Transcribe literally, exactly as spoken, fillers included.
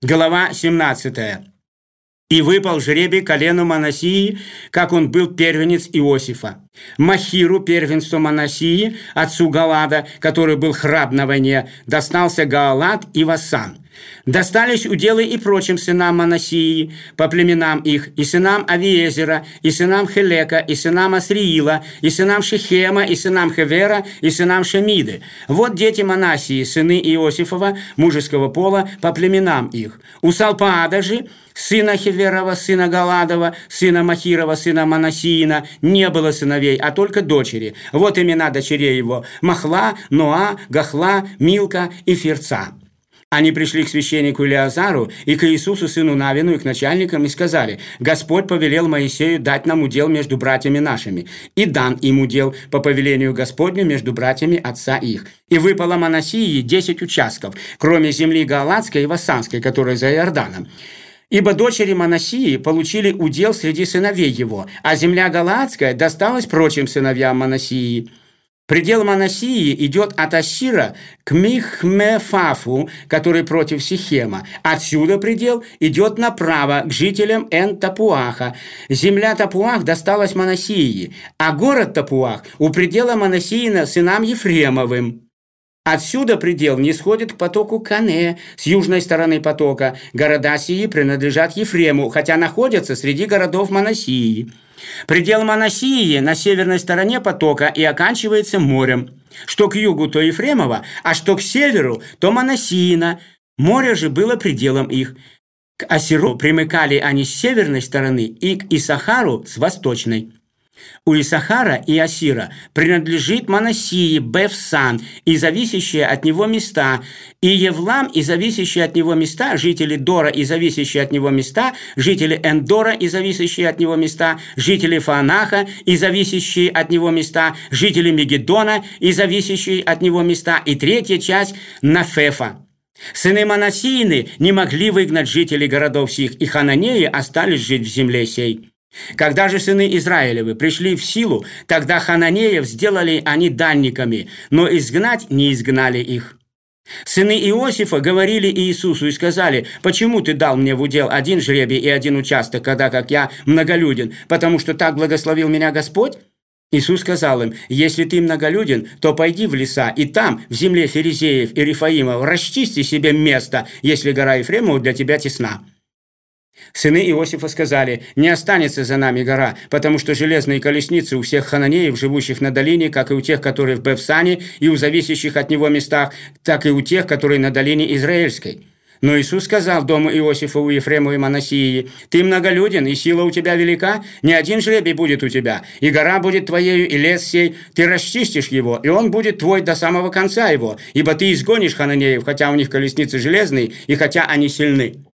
Глава семнадцатая. «И выпал жребий колену Манассии, как он был первенец Иосифа. Махиру, первенству Манассии, отцу Галада, который был храб на войне, достался Гаалад и Вассан. Достались уделы и прочим сынам Манассии, по племенам их, и сынам Авиезера, и сынам Хелека, и сынам Асриила, и сынам Шехема, и сынам Хевера, и сынам Шемиды. Вот дети Манассии, сыны Иосифова, мужеского пола, по племенам их. У Салпаада же, сына Хеверова, сына Галадова, сына Махирова, сына Манассиина, не было сыновей, а только дочери. Вот имена дочерей его: Махла, Ноа, Гахла, Милка и Фирца. Они пришли к священнику Илиазару и к Иисусу, сыну Навину, и к начальникам, и сказали: «Господь повелел Моисею дать нам удел между братьями нашими. И дан им удел по повелению Господню между братьями отца их. И выпало Манассии десять участков, кроме земли Гааладской и Вассанской, которая за Иорданом. Ибо дочери Манассии получили удел среди сыновей его, а земля Галаадская досталась прочим сыновьям Манассии. Предел Манассии идет от Ассира к Михмефафу, который против Сихема. Отсюда предел идет направо к жителям Эн-Тапуаха. Земля Тапуах досталась Манассии, а город Тапуах у предела Манассиина сынам Ефремовым. Отсюда предел нисходит к потоку Кане с южной стороны потока. Города сии принадлежат Ефрему, хотя находятся среди городов Манассии. Предел Манассии на северной стороне потока и оканчивается морем. Что к югу, то Ефремова, а что к северу, то Манассиина. Море же было пределом их. К Ассиру примыкали они с северной стороны и к Исахару с восточной. У Исахара и Ассира принадлежит Манассии, Бефсан и зависящие от него места, и Евлам и зависящие от него места, жители Дора и зависящие от него места, жители Эндора и зависящие от него места, жители Фаанаха и зависящие от него места, жители Мегиддона и зависящие от него места, и третья часть Нафефа. Сыны Манассиины не могли выгнать жителей городов сих, и хананеи остались жить в земле сей. Когда же сыны Израилевы пришли в силу, тогда хананеев сделали они данниками, но изгнать не изгнали их. Сыны Иосифа говорили Иисусу и сказали: «Почему ты дал мне в удел один жребий и один участок, когда как я многолюден, потому что так благословил меня Господь?» Иисус сказал им: «Если ты многолюден, то пойди в леса, и там, в земле Ферезеев и Рифаимов, расчисти себе место, если гора Ефремова для тебя тесна». Сыны Иосифа сказали: «Не останется за нами гора, потому что железные колесницы у всех хананеев, живущих на долине, как и у тех, которые в Бефсане, и у зависящих от него местах, так и у тех, которые на долине Израильской». Но Иисус сказал дому Иосифову, Ефрему и Манассии: «Ты многолюден, и сила у тебя велика, не один жребий будет у тебя, и гора будет твоею, и лес сей, ты расчистишь его, и он будет твой до самого конца его, ибо ты изгонишь хананеев, хотя у них колесницы железные, и хотя они сильны».